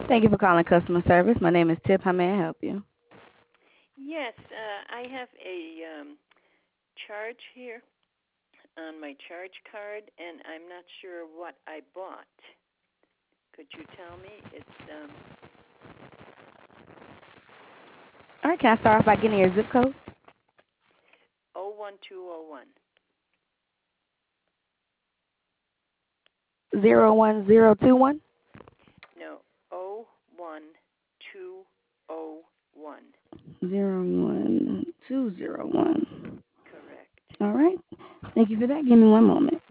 Thank you for calling customer service. My name is Tip. How may I help you? Yes, I have a charge here on my charge card, and I'm not sure what I bought. Could you tell me? It's All right, can I start off by getting your zip code? 01201. 01021. No, 01201. 01201. Correct. All right. Thank you for that. Give me one moment.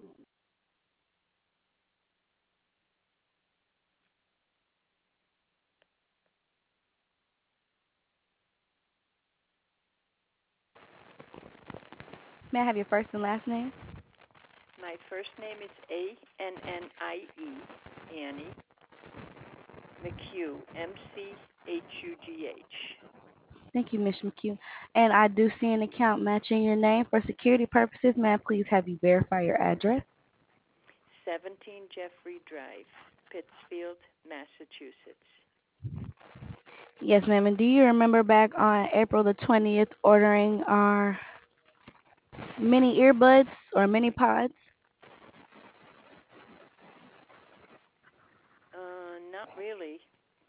May I have your first and last name? My first name is Annie, Annie McHugh, MCHUGH. Thank you, Ms. McHugh. And I do see an account matching your name. For security purposes, may I please have you verify your address? 17 Jeffrey Drive, Pittsfield, Massachusetts. Yes, ma'am. And do you remember back on April the 20th ordering our mini earbuds or mini pods? Not really.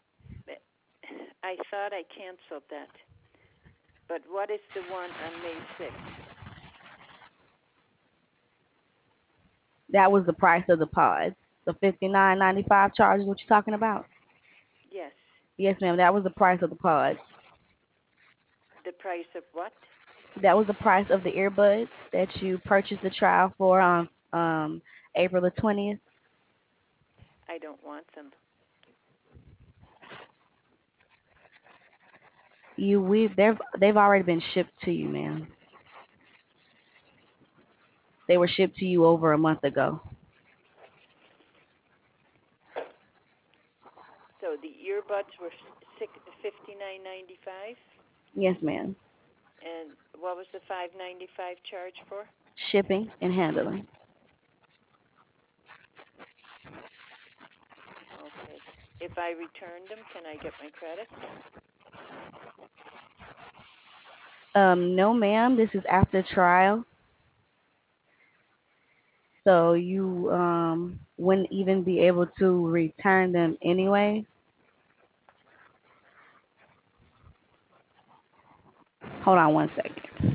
I thought I canceled that. But what is the one on May 6th? That was the price of the pods. The 59.95 charge is what you're talking about? Yes. Yes, ma'am. That was the price of the pods. The price of what? That was the price of the earbuds that you purchased the trial for on April the 20th. I don't want them. They've already been shipped to you, ma'am. They were shipped to you over a month ago. So the earbuds were $59.95, Yes, ma'am. and what was the $5.95 charge for? Shipping and handling. Okay. If I return them, can I get my credit? No, ma'am. This is after trial, so you wouldn't even be able to return them anyways. Hold on one second.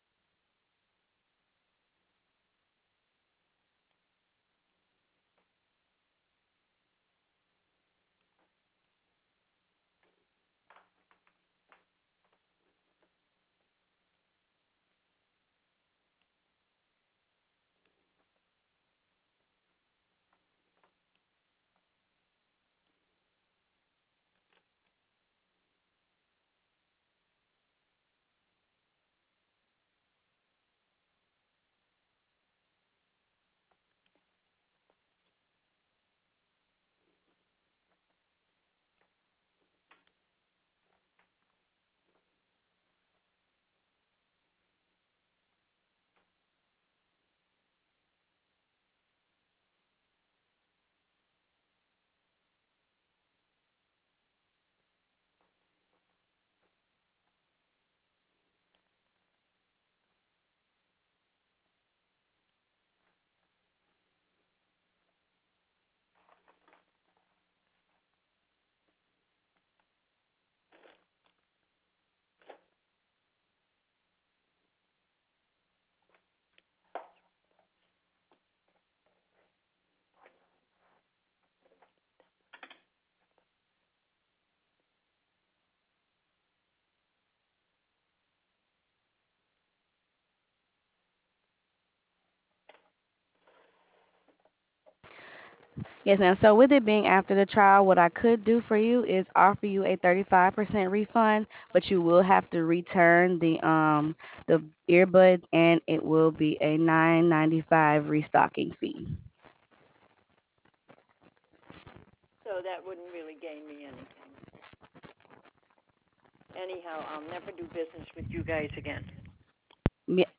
Yes, ma'am. So with it being after the trial, what I could do for you is offer you a 35% refund, but you will have to return the earbuds and it will be a 9.95 restocking fee. So that wouldn't really gain me anything. Anyhow, I'll never do business with you guys again.